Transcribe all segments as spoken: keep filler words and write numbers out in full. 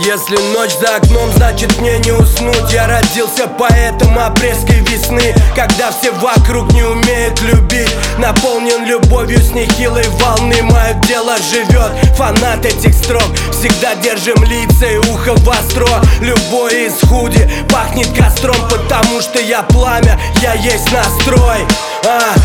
Если ночь за окном, значит мне не уснуть. Я родился поэтом апрельской весны, когда все вокруг не умеют любить. Наполнен любовью с нехилой волны. Мое дело живет, фанат этих строк. Всегда держим лица и ухо востро. Любой из худи пахнет костром, потому что я пламя, я есть настрой. а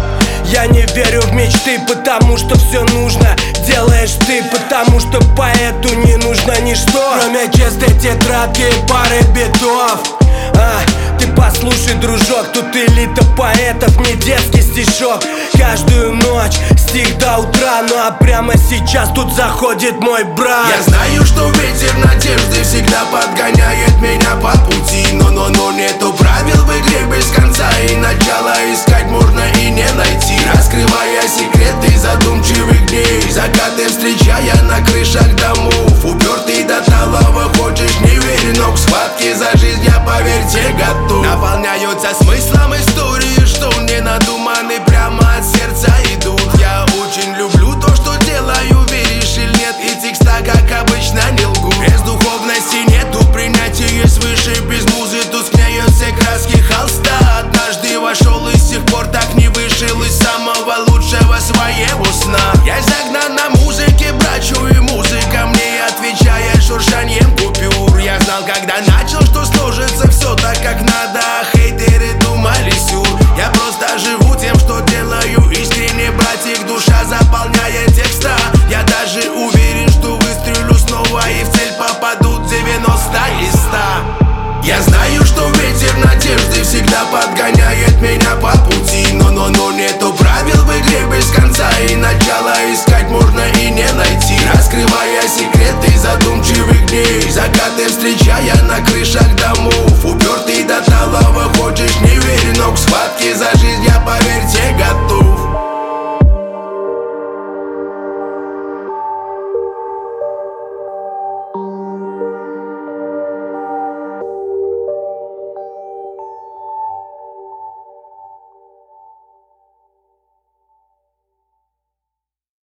Я не верю в мечты, потому что все нужно делаешь ты, потому что поэту не нужно ничто, кроме чистой тетрадки и пары битов. а, Ты послушай, дружок, тут элита поэтов, не детский стишок. Каждую ночь стих до утра, ну а прямо сейчас тут заходит мой брат. Я знаю, что ветер надежды всегда подгоняет меня по пути, но, но, но нету правил в игре без конца, и начала искать можно и не найти. Раскрывая секреты задумчивых дней, закаты встречая на крышах домов. Упертый до талого, хочешь не верь, но к схватке за жизнь я, поверьте, готов. Наполняются смыслом истории, что не надуманы, прямо от сердца идут. Я очень люблю то, что делаю, веришь или нет, и текста, как обычно, не лгу. Без духовности нету принятия свыше, без музы тускнеют все краски холста. Однажды вошел и с тех пор так не вышел из самого лучшего своего сна. Я загнан на музыке, брачу, и музыка мне отвечает шуршанием купюр. Я знал, когда начал, что сложится все так, как надо, а хейтеры думали сюр. Я просто живу тем, что делаю искренне, братик, душа заполняет текста. Я даже уверен, что выстрелю снова и в цель попадут девяносто из ста. Я знаю, что ветер надежды всегда подгоняет меня по пути, но, но, но нету правил в игре без конца, и начала искать можно и не найти. Раскрывая секреты задумчивых дней, закаты встречая на крышах домов.